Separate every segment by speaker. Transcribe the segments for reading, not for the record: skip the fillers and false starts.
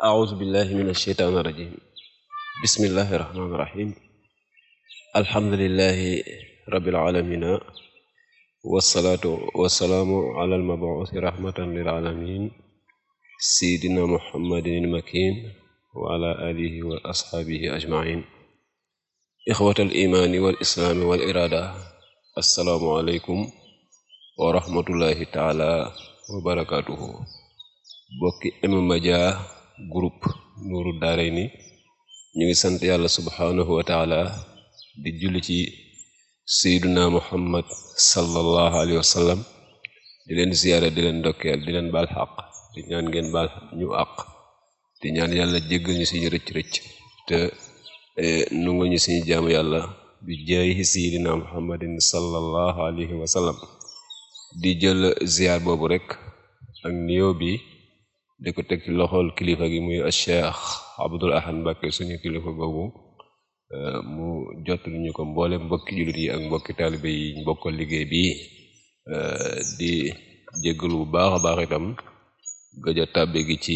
Speaker 1: أعوذ بالله من الشيطان الرجيم بسم الله الرحمن الرحيم الحمد لله رب العالمين والصلاة والسلام على المبعوث رحمة للعالمين سيدنا محمد المكين وعلى آله وأصحابه أجمعين إخوة الإيمان والإسلام والإرادة السلام عليكم ورحمة الله تعالى وبركاته bokki M-Media groupe Nourou Darayni ñu ngi sant yàlla subhaanahu wa taala di julli ci sayyiduna muhammad sallallahu alayhi wa sallam di leen ziyaare di leen ndokkeel di leen baal xaq di ñaan ngeen baal ñu àq di ñaan yàlla jéggal ñu suñu rëcc-rëcc te nungu ñu suñu jaamu yàlla bi jaayi sayyidina muhammadin sallallahu alayhi wa sallam di jël ziyaar boobu rek ak nuyoo bi di ko teg ci loxol kilifa gi muy Cheikh Abdoul Ahad Mbacké suñu kilifa boobu mu jot ñu ko mboole mbokki jullit yi ak mbokki taalibe yi mbokkal liggéey bi di jéggalu bu baax a baax itam gëj a tàbbi gi ci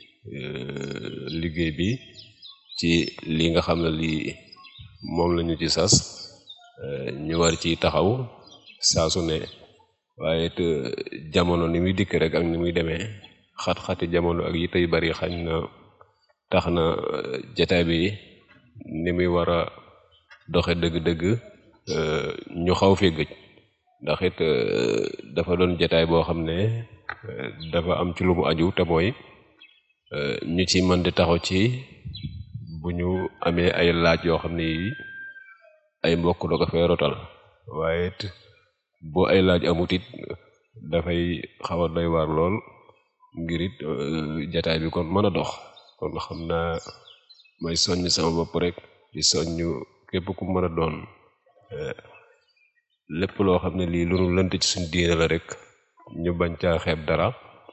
Speaker 1: liggéey bi ci li nga xam ne lii moom lañu ci sas ñu war ci taxaw saa su ne waaye it jamono ni muy dikk rek ak ni muy demee xat-xati jamono ak yi tey bari xañ na tax na jataay bi ni muy war a doxe dëgg-dëgg ñu xaw fi gëj ndax it dafa doon jataay boo xam ne dafa am ci lu mu aju te mooy ñu ci mën di taxaw ci bu ñu amee ay laaj yoo xam ne yi ay mbokk da ko fee rotal waaye it boo ay laaj amut it dafay xaw a doy waar lool ngir it jataay bi kon mën a dox kon xam naa may soññ sama bopp rek di soññ képp ku mën a doon lépp loo xam ne lii lu nu lënt ci suñu diine la rek ñu bañ caa xeeb dara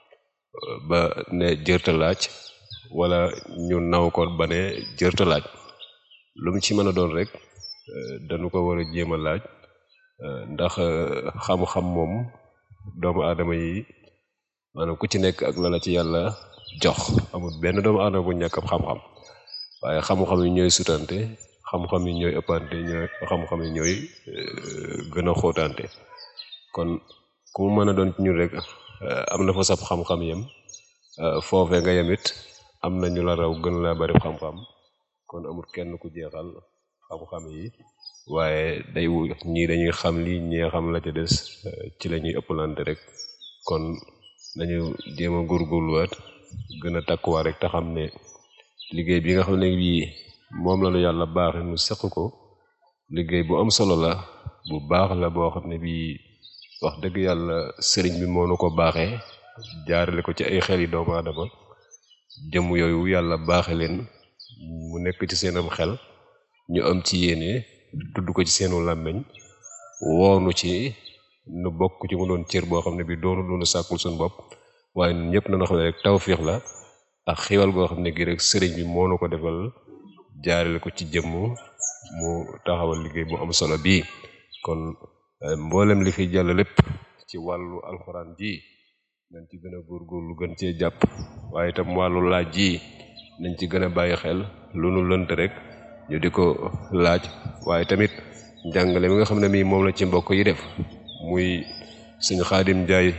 Speaker 1: ba ne jërta laaj wala ñu naw ko ba ne jërta laaj lu mu ci mën a doon rek dañu ko war a jéem a laaj ndax xam-xam moom doomu aadama yi maanaam ku ci nekk ak la la ci yàlla jox amul benn doomu aadama bu ñàkk ab xam-xam waaye xam-xam yi ñooy sutante xam-xam yi ñooy ëppante xam-xam yi ñooy gën a xóotante kon ku mu mën a doon ci ñun rek am na fa sab xam-xam yem foofee nga yemit am na ñu la raw gën laa bari xam-xam kon amul kenn ku jeexal xam-xam yi waaye ñii dañuy xam lii ñee xam la ca des ci la ñuy ëppalante rek kon nañu jéem a góorgóorluwaat gën a takkuwaat rek te xam ne liggéey bi nga xam ne bii moom la nu yàlla baaxe nu seq ko liggéey bu am solo la bu baax la boo xam ne bii wax dëgg yàlla sëriñ bi moo nu ko baaxee jaarale ko ci ay xel yi doomu aadama jëm yooyu yàlla baaxe leen mu nekk ci seenam xel ñu am ci yéene tudd ko ci seenu làmmiñ woonu ci nu bokk ci mu doon cër boo xam ne bi doonu lu nu sàkkul suñu bopp waaye ñun ñëpp nañu xam ne rek tawfiix la ak xiwal goo xam ne gi rek sëriñ bi moo nu ko defal jaarale ko ci jëmm mu taxawal liggéey bu am solo bii kon mboolem li fi jàll lépp ci wàllu alxuraan ji nañ ci gën a góorgóorlu gën cee jàpp waaye itam wàllu laaj ji nañ ci gën a bàyyi xel lu nu lënt rek ñu di ko laaj waaye tamit njàngale mi nga xam ne mii moom la ci mbokk yi def muy sëñ xaadim njaay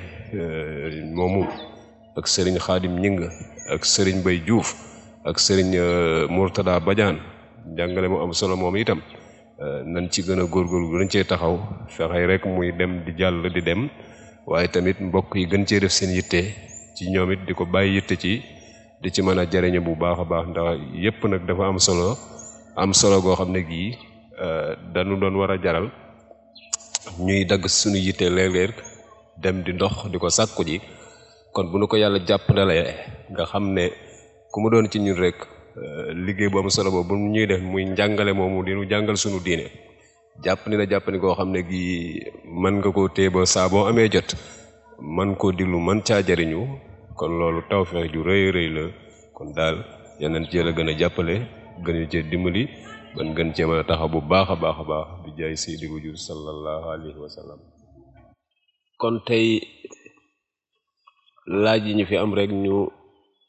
Speaker 1: moomu ak sëriñ xaadim ñing ak sëriñ bay juuf ak sëriñ murtada bajaan njàngale mu am solo moom itam nañ ci gën a góorgóorlu nañ cee taxaw fexey rek muy dem di jàll di dem waaye tamit mbokk yi gën cee def seen yitte ci ñoom it di ko bàyyi yitte ci di ci mën a jariñu bu baax a baax ndax yépp nag dafa am solo goo xam ne gii dañu doon war a jaral ñuy dagg suñu yitte léeg-léeg dem di ndox di ko sàkku ji kon bu nu ko yàlla jàpp ndalee nga xam ne ku mu doon ci ñun rek liggéey bu am solo boobu bu ñuy def muy njàngale moomu di nu jàngal suñu diine jàpp ni la jàpp ni koo xam ne gi mën nga koo téye ba saa boo amee jot man koo diglu man caa jariñu kon loolu tawfeex ju rëy rëy la kon daal yeneen ci la gën a jàppale gën ñu cee dimbali ban gën cee mën a taxaw bu baax a baax a baax bi jaay seydi wujur sallallahu alayhi wa sallam kon tey laaj yi ñu fi am rek ñu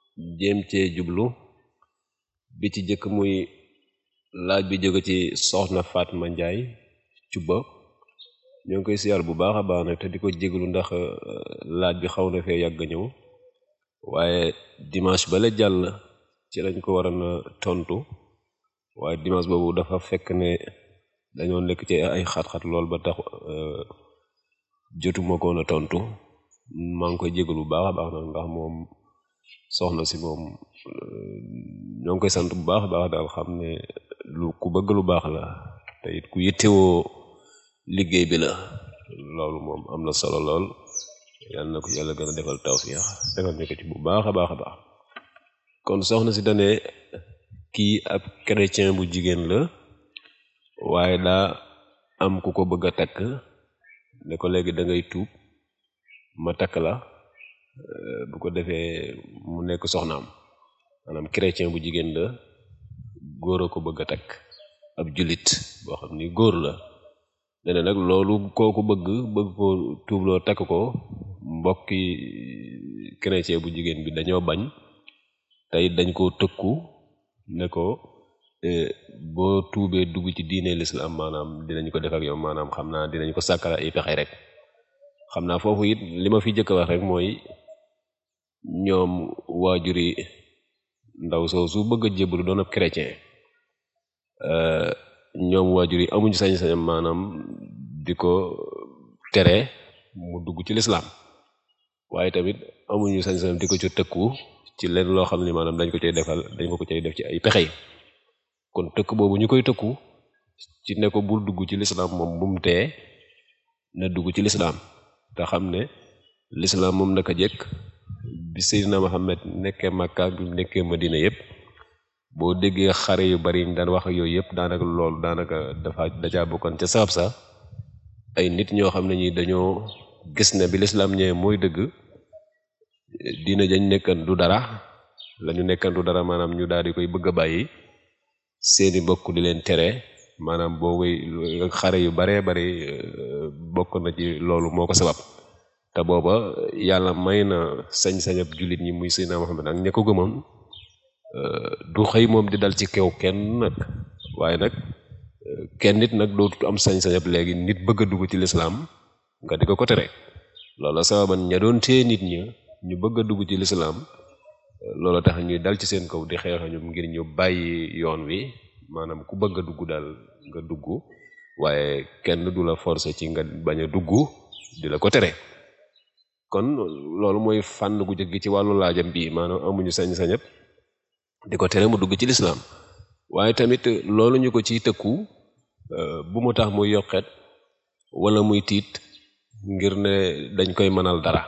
Speaker 1: jéem cee jublu. bi ci jëkk muy laaj bi jóge ci soxna Fatma Njaay Cuba, ñoo ngi koy siyaar bu baax a baax nag te di ko jéglu ndax laaj bi xaw na fee yàgg ñëw, waaye dimanche bale jàll ci lañ ko waroon a tontu, waaye dimanche boobu dafa fekk ne dañoo nekk ci ay xat-xat lool ba tax jotuma koon a tontu. maa ngi koy jéglu bu baax a baax nag ndax moom soxna si moom ñoo ngi koy sant bu baax a baax daal, xam ne lu ku bëgg lu baax la te it ku yittewoo liggéey bi la. loolu moom am na solo lool. yàlla na ko yàlla gën a defal tawfiix defal ñu ko ci bu baax a baax a baax. kon soxna si dane kii ab chrétien bu jigéen la, waaye daa am ku ko bëgg a takk ne ko léegi da ngay tuub ma takk la, bu ko defee mu nekk soxnaam. maanaam chrétien bu jigéen la, góor a ko bëgg a takk, ab jullit boo xam ni góor la. dene nag loolu kooku bëgg ko tuubloo takk ko, mbokki chrétien bu jigéen bi dañoo bañ, tey dañ koo tëkku ne ko boo tuubee dugg ci diine l'islam maanaam dinañ ko def ak yow, maanaam xam naa dinañ ko sàkkala ay pexe rek. xam naa foofu it li ma fi jëkk a wax rek mooy ñoom waajuri ndaw soo su bëgg a jébbalu doon ab chrétien, ñoom waajur yi amuñu sañ-sañam maanaam di ko tere mu dugg ci lislaam, waaye tamit amuñu sañ-sañam di ko ci tëkku ci leen loo xam ne maanaam dañ ko cay defal, dañ ko cay def ci ay pexe yi. kon tëkk boobu ñu koy tëkku ci ne ko bul dugg ci lislaam moom bu mu tee na dugg ci lislaam, te xam ne lislaam moom naka jekk bi Seydina Muhammad nekkee Makka bi mu nekkee Madina yépp, boo déggee xare yu bari ñu daan wax ak yooyu yëpp daanaka loolu daanaka dacaa bokkoon ca sabab sa ay nit ñoo xam ne ñi dañoo gis ne bi lislaam ñëwee mooy dëgg, diina jañ nekkan du dara, la ñu nekkan du dara, maanaam ñu daal di koy bëgg a bàyyi seeni bokk di leen tere. maanaam boo koy xare yu baree bari bokk na ci loolu moo ko sabab. te booba yàlla may na sañ-sañab jullit ñi muy Seydina Muhammad ak ña ko gëmoon du xëy moom di dal ci kew kenn nag, waaye nag kenn nit nag dootu am sañ-sañab léegi nit bëgg a dugg ci lislaam nga di ko tere. loola sababan ña doon tee nit ñi ñu bëgg a dugg ci lislaam, loola tax ñuy dal ci seen kaw di xeex ñoom ngir ñu bàyyi yoon wi, maanaam ku bëgg a dugg daal nga dugg, waaye kenn du la forcer ci nga bañ a dugg di la ko tere. kon loolu mooy fànn gu jëkk ci wàllu laajam bi, maanaam amuñu sañ-sañab di ko tere mu dugg ci lislaam. waaye tamit loolu ñu ko ciy tëkku bu mu tax muy yokket wala muy tiit ngir ne dañ koy mënal dara.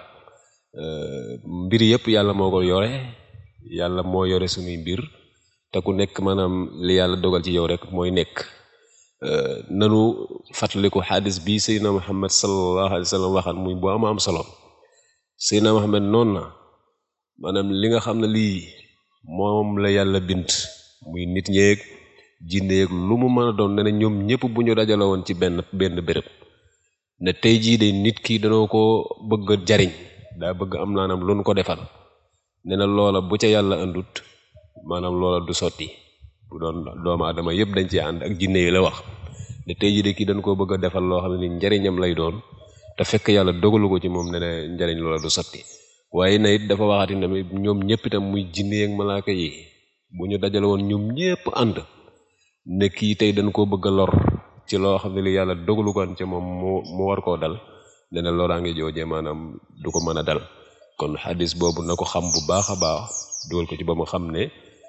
Speaker 1: mbir yëpp yàlla moo ko yore, yàlla moo yore suñuy mbir, te ku nekk maanaam li yàlla dogal ci yow rek mooy nekk. nanu fàttaliku xadis bi Seydina Muhammad sallallahu alayhi wa sallam waxan muy bu am solo. Seydina Muhammad noonu na maanaam li nga xam ne lii moom la yàlla bind muy nit ñeeg jinne yeeg lu mu mën a doon ne ñoom ñëpp bu ñu dajale woon ci benn béréb ne tey jii de nit ki danoo ko bëgg a jariñ, daa bëgg am naanam lu nu ko defal, ne na loola bu ca yàlla andut maanaam loola du sotti. bu doon doomu aadama yëpp dañ ci ànd ak jinne yi la wax ne tey jii de kii dañ koo bëgg a defal loo xam ne ni njariñam lay doon, te fekk yàlla dogalu ko ci moom ne njariñ loola du sotti. waaye na it dafa waxati ne ñoom ñëpp itam muy jinne ak malaaka yi bu ñu dajale woon ñoom ñëpp ànd ne kii tey dañ koo bëgg a lor ci loo xam ne li yàlla dogalu ko ci moom mu war koo dal, ne na loraa ngi joojee maanaam du ko mën a dal. kon xadis boobu na ko xam bu baax a baax, dugal ko ci ba mu xam ne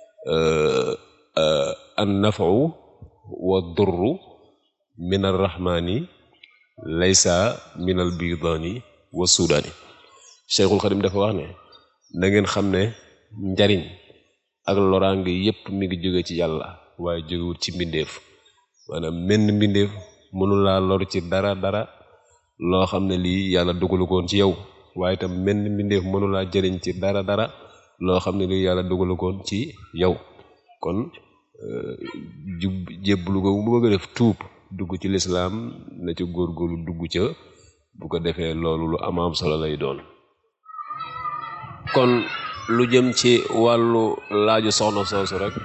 Speaker 1: an nafu wa durru min arrahmani laysa min al bidani wa sudani. Cheikhul Xadim dafa wax ne na ngeen xam ne njariñ ak loraange yépp mi ngi jóge ci yàlla, waaye jógewut ci mbindeef. maanaam menn mbindeef mënulaa lor ci dara loo xam ne lii yàlla dugalu koon ci yow, waaye tam menn mbindeef mënulaa jëriñ ci dara loo xam ne lii yàlla dugalu koon ci yow. kon jébbalu ko bu bëgg a def tuub dugg ci lislaam na ci góorgóorlu dugg ca, bu ko defee loolu lu am solo lay doon. kon lu jëm ci wàllu laaju soxna soosu rek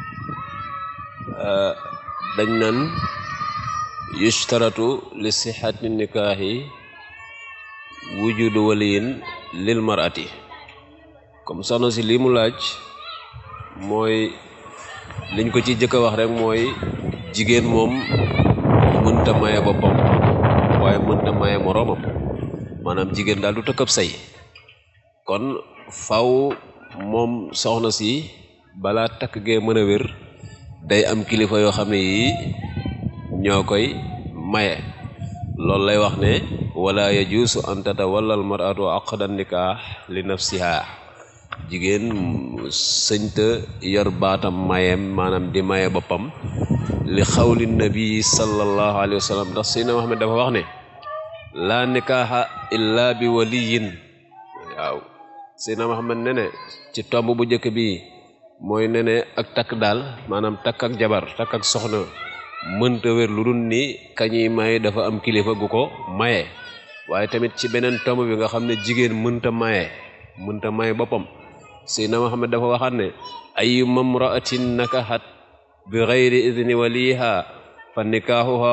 Speaker 1: dañ nan yushtaratu li sihhati nikaahi wujudu waliyin lil mar'ati comme soxna si lii mu laaj mooy liñ ko ci jëkk a wax rek mooy jigéen moom mënta maye boppam waaye mënta maye moroomam maanaam jigéen daal du tëkkab say kon faw moom soxna si balaa takk gee mën a wér day am kilifa yoo xam ne yi ñoo koy maye loolu lay wax ne wala yajuusu an tatawalla al mar'atu aqdan nikah li nafsiha jigéen sëñta yor baatam mayem maanaam di maye boppam li xawli nabi sallallahu alayhi wa sallam ndax Seydina Muhammad dafa wax ne laa nikaaha illa bi waliyin waaw Seydina Muhammad ne ci tomb bu njëkk bi mooy ne ak takk daal maanaam takk ak jabar takk ak soxna mënta wér lu dul ni kañuy maye dafa am kilifa gu ko maye waaye tamit ci beneen tomb bi nga xam ne jigéen mënta maye boppam Seydina Muhammad dafa waxaat ne ayyu mamra'atin nakahat bi ghayri idni waliha fa nikaahuha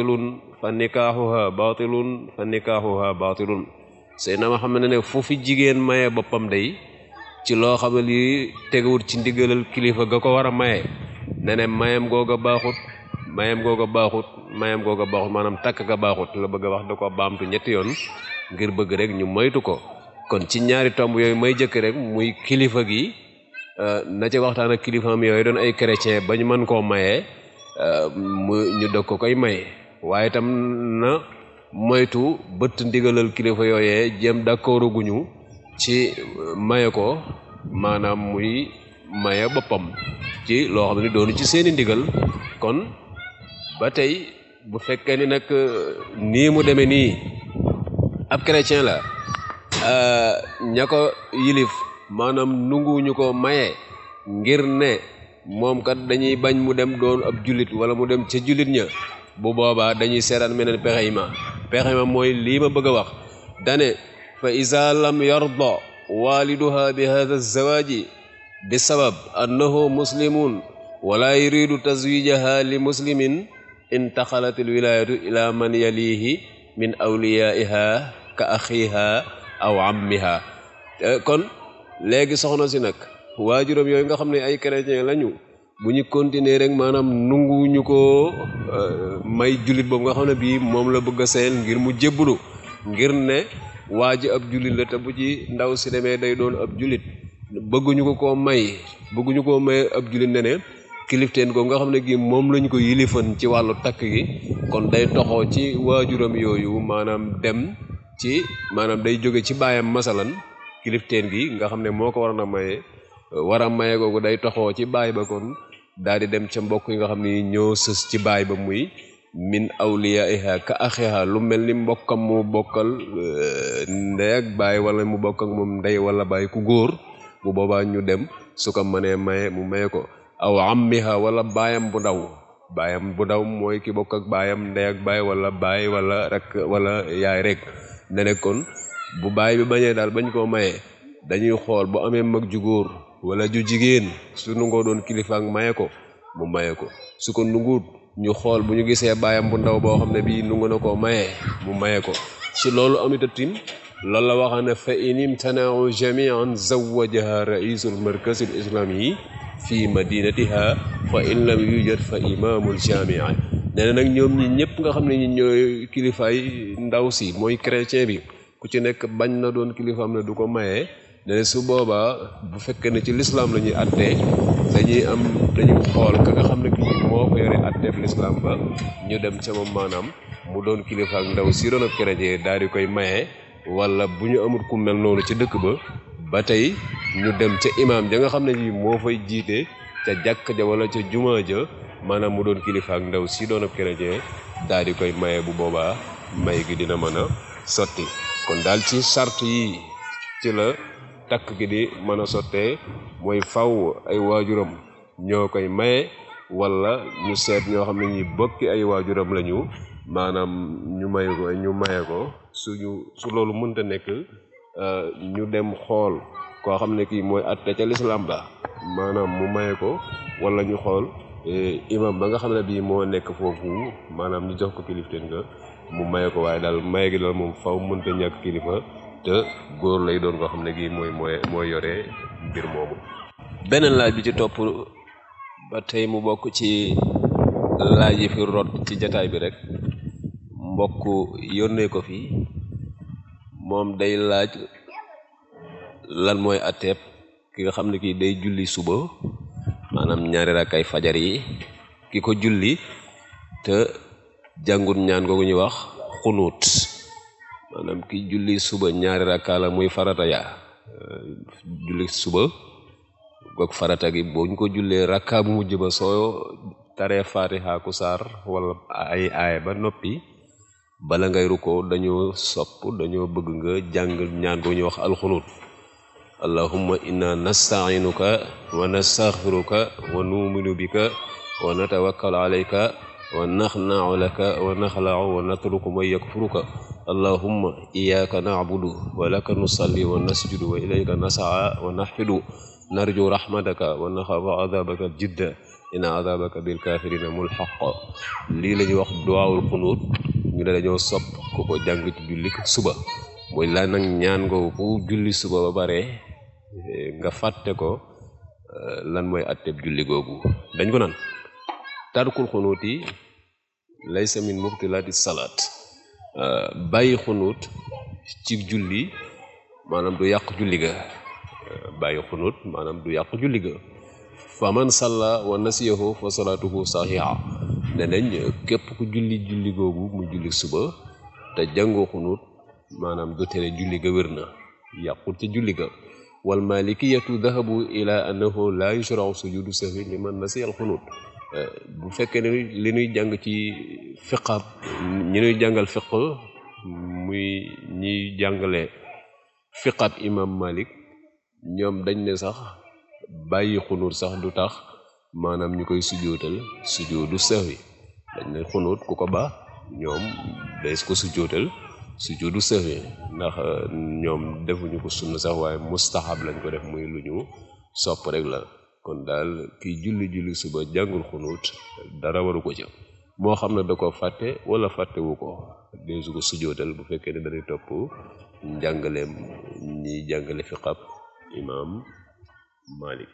Speaker 1: batilun Seydina Muhammad ne foofu jigéen maye boppam day ci loo xam ne lii tegawut ci ndigalal kilifa ga ko war a maye ne mayam googa baaxut maanaam takk ga baaxut la bëgg a wax da ko baamtu ñetti yoon ngir bëgg rek ñu moytu ko kon ci ñaari tomb yooyu may jëkk rek muy kilifa gi na ci waxtaan ak kilifaam yooyu doon ay chrétien ba ñu mën koo mayee mu ñu dëg ko koy maye waaye tam na moytu bëtt ndigalal kilifa yooyee jëm d'accord guñu ci maye ko maanaam muy maye boppam ci loo xam ne doonu ci seeni ndigal kon ba tey bu fekkee ni nag nii mu demee nii ab chrétien la ña ko yilif maanaam nunguwuñu ko maye ngir ne moom kat dañuy bañ mu dem doon ab jullit wala mu dem ca jullit ña bu boobaa dañuy seetaan meneen pexe ma mooy lii ma bëgg a wax dane fa iza lam yarda waliduha bi hadha az-zawaji bi sabab annahu muslimun wala yuridu tazwijaha li muslimin intaxalat al-wilayatu ila man yalihi min awliyaiha ka axiha aw ammiha kon léegi soxna si nag waajuram yooyu nga xam ne ay chrétien lañu bu ñu continuer rek maanaam nunguwuñu ko may jullit boobu nga xam ne bii moom la bëgg a seyal ngir mu jébbalu ngir ne waa ji ab jullit la te bu ci ndaw si demee day doon ab jullit bëgguñu koo may ab jullit ne kilifteen ko nga xam ne gi moom lañu ko yilifan ci wàllu takk gi kon day toxoo ci waajuram yooyu maanaam dem ci maanaam day jóge ci baayam masalan kilifteen gi nga xam ne moo ko war a maye googu day toxoo ci baay ba kon daal di dem ca mbokk yi nga xam ne ñoo sës ci baay ba muy min awliyaiha ka axiha lu mel ni mbokkam mu bokkal ndey ak baay wala mu bokk ak moom ndey wala baay ku góor bu boobaa ñu dem su ko mënee maye mu maye ko aw ammiha wala baayam bu ndaw mooy ki bokk ak baayam ndey ak baay wala rek wala yaay rek ne kon bu baay bi bañee daal bañ koo maye dañuy xool bu amee mag ju góor wala ju jigéen su nungoo doon kilifa ak maye ko mu maye ko su ko nunguut ñu xool bu ñu gisee baayam bu ndaw boo xam ne bii nungu na koo maye mu maye ko ci loolu amitatim loolu la waxaa ne fa in imtana'u jami'an zawwajaha ra'isul markazil islami fi madinatiha fa in lam yujad fa imamul jami'a nee na nag ñoom ñi ñëpp nga xam ne ñi ñooy kilifaay ndaw si mooy chrétien bi ku ci nekk bañ na doon kilifaam ne du ko maye ne su boobaa bu fekkee ne ci lislaam la ñuy attee dañuy xool ka nga xam ne kii moo ko yore atteef lislaam ba ñu dem ca moom maanaam mu doon kilifa ak ndaw si doon ab chrétien daal di koy maye wala bu ñu amul ku mel noonu ci dëkk ba tey ñu dem ca imaam ja nga xam ne ji moo fay jiite ca jàkk ja wala ca jumaa ja maanaam mu doon kilifa ak ndaw si doon ab chrétien daal di koy maye bu boobaa may gi dina mën a sotti kon daal ci sart yi ci la takk gi di mën a sottee mooy faw ay waajuram ñoo koy maye wala ñu seet ñoo xam ne ñi bokki ay waajuram lañu maanaam ñu maye ko su loolu mënta nekk ñu dem xool koo xam ne kii mooy atte ca lislaam ba maanaam mu maye ko, wala ñu xool imam ba nga xam ne bii moo nekk foofu maanaam ñu jox ko kilifteen nga mu maye ko. waaye daal maye gi daal moom faw mënta ñàkk kilifa te góor lay doon koo xam ne kii mooy yore mbir moomu. beneen laaj bi ci topp ba tey mu bokk ci laaj yi fi rot ci jataay bi rek, mbokk yónnee ko fi, moom day laaj lan mooy atteeb ki nga xam ne kii day julli suba maanaam ñaari rakkay fajar yi, ki ko julli te jàngut ñaan googu ñuy wax xunuut. maanaam ki julli suba ñaari rakka la muy farata ya, julli suba goog farata gi boo ñu ko jullee rakka bu mujj ba soo taree fatiha ku saar wala ay aaya ba noppi, bala ngay rukkoo dañoo bëgg nga jàng ñaan googu ñuy wax alxunuut. allahumma inna nasta'inuka wa nastaghfiruka wa nu'minu bika wa natawakkalu alayka wa nakhna'u laka wa nakhla'u wa natruku man yakfuruka allahumma iyyaka na'budu wa laka nusalli wa nasjudu wa ilayka nas'a wa nahfidu narju rahmataka wa nakhafu 'adhabaka jidda inna 'adhabaka bil kafirina mulhaq. lii la ñuy wax duwaawul xunuut, ñu ne dañoo sopp ku ko jàng ci julli suba. mooy la nag ñaan nga ku julli suba ba bare nga fàtte ko, lan mooy atteb julli googu. dañ ko naan tarkul xunuut yi laysa min mubtilaati salaat. bàyyi xunuut ci julli maanaam du yàq julli ga. bàyyi xunuut maanaam du yàq julli ga. fa man salla wa nasiyahu fa salaatuhu saxiixa. ne nañ képp ku julli googu mu julli suba te jàngoo xunuut maanaam du tere julli ga wér na, yàqut ci julli ga. wal malikiyatu dahabu ila annahu la yushra'u sujudu sahwi liman nasiya al xunuut. bu fekkee ne li ñuy jàng ci fiqab ñi ñuy jàngal fiq muy ñiy jàngale fiqab imam Malik, ñoom dañ ne sax bàyyi xunuut sax du tax maanaam ñu koy sujootal sujudu sahwi. dañ ne xunuut ku ko ba ñoom des ko sujootal sujudu sahwi, ndax ñoom defuñu ko sunna sax waaye mustahab lañ ko def, muy lu ñu sopp rek la. kon daal kiy julli suba jàngul xunuut dara waru ko ca, moo xam ne da ko fàtte wala fàttewu ko, deesu ko sujootal bu fekkee ne dañuy topp njàngaleem ñi jàngale fiqab imam Malik.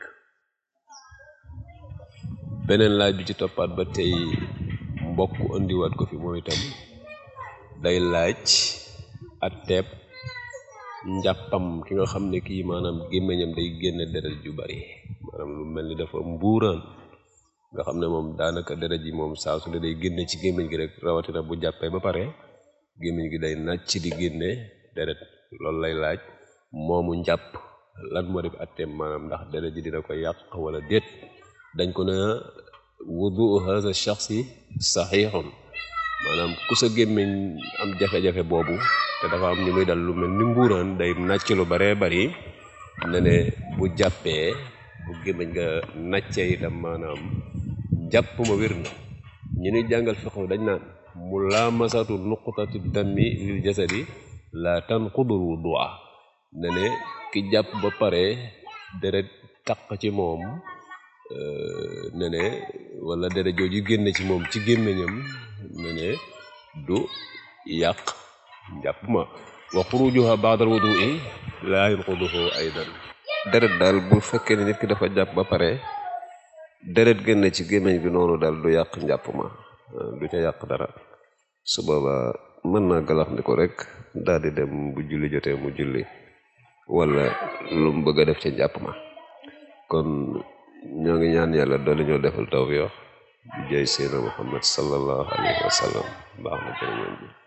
Speaker 1: beneen laaj bi ci toppaat ba tey mbokk indiwaat ko fi moom itam, day laaj atteeb njàppam ki nga xam ne kii maanaam gémmiñam day génne deret ju bari, maanaam lu mel ni dafa mbuuraan nga xam ne moom daanaka deret ji moom saa su ne day génne ci gémmiñ gi rek, rawatina bu jàppee ba pare gémmiñ gi day nàcc di génne deret. loolu lay laaj moomu njàpp lan moo def atteem, maanaam ndax deret ji dina ko yàq wala déet. dañ ko ne wudu hadha shakhsi sahihun, maanaam ku sa gémmiñ am jafe-jafe boobu te dafa am ñu muy dal lu mel ni mbuuraan day nàcc lu baree bari, ne ne bu jàppee bu gémmiñ nga nàccee itam maanaam jàpp ma wér na. ñu ñuy jàngal fiqh dañ naan mulaamasatu nuqtati dammi lil jasadi la tanqudul wudu'a. ne ne ki jàpp ba pare deret taq ci moom, ne ne wala deret jooju génn ci moom ci gémmiñam, ne ne du yàq njàpp ma. wa xurujuha ba'dal wudu'i la yanquduhu aydan. deret daal bu fekkee ne nit ki dafa jàpp ba pare deret génn ci gémmiñ gi noonu daal du yàq njàpp ma, du ca yàq dara. su booba mën naa galax ndi ko rek daal di dem bu julli jotee mu julli wala lu mu bëgg a def ca njàpp ma. kon ñoo ngi ñaan yàlla doole ñoo defal tawfiq bi jaay seydina Muhammad sallallahu alayhi wa sallam. baax na jërë ngeen jëf.